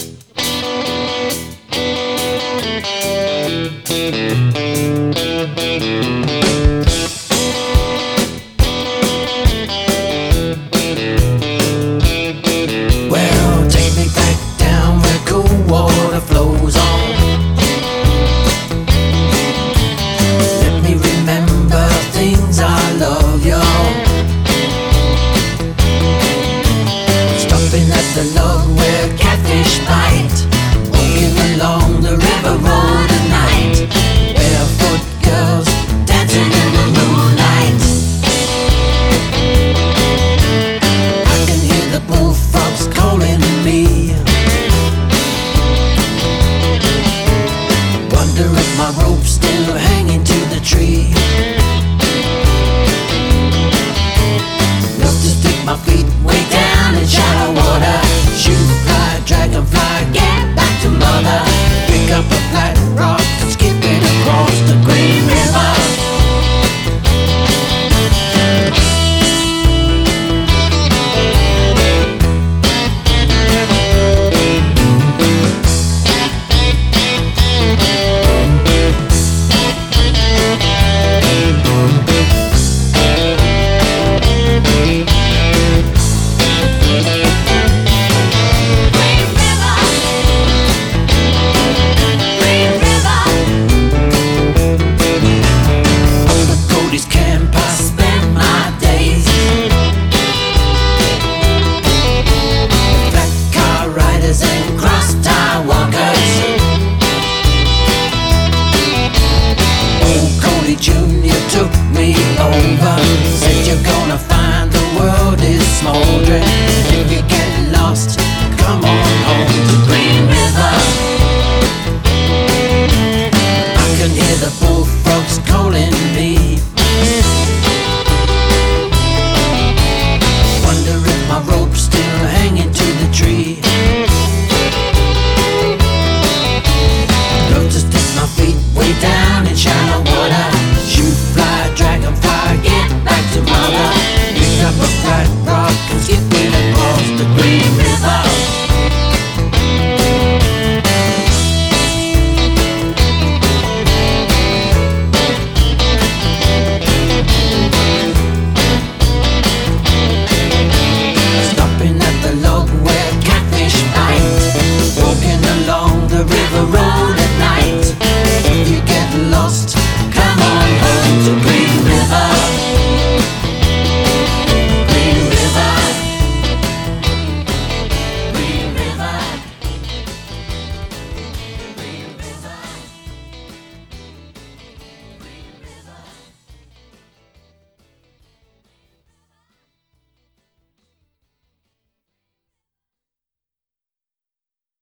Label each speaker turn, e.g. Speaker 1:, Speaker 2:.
Speaker 1: Well, take me back down where cool water flows on. Let me remember things I love, y'all. Stopping at the log where catfish bite, walking along the river road at night, barefoot girls dancing in the moonlight. I can hear the bullfrogs calling me. Wonder if my rope's still hanging to the tree. Love to stick my feet way down in shallow water. Shoot, fly, dragonfly, get back to mother. Pick up a flat rock and skip it across the Green River. And